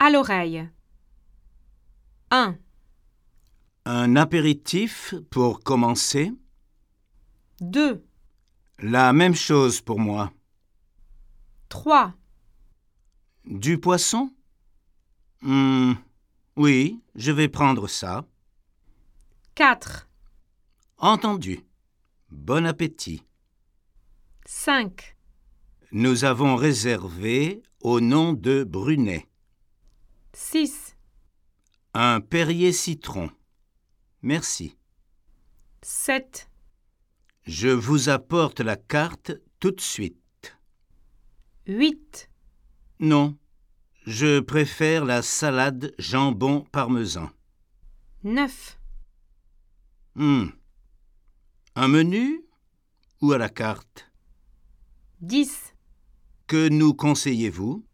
À l'oreille. 1, Un apéritif pour commencer? 2, La même chose pour moi. 3, Du poisson? Oui, je vais prendre ça. 4, Entendu. Bon appétit. 5, Nous avons réservé au nom de Brunet. 6, Un Perrier citron. Merci. 7, Je vous apporte la carte tout de suite. 8, Non, je préfère la salade jambon parmesan. 9, Un menu ou à la carte? 10. Que nous conseillez-vous?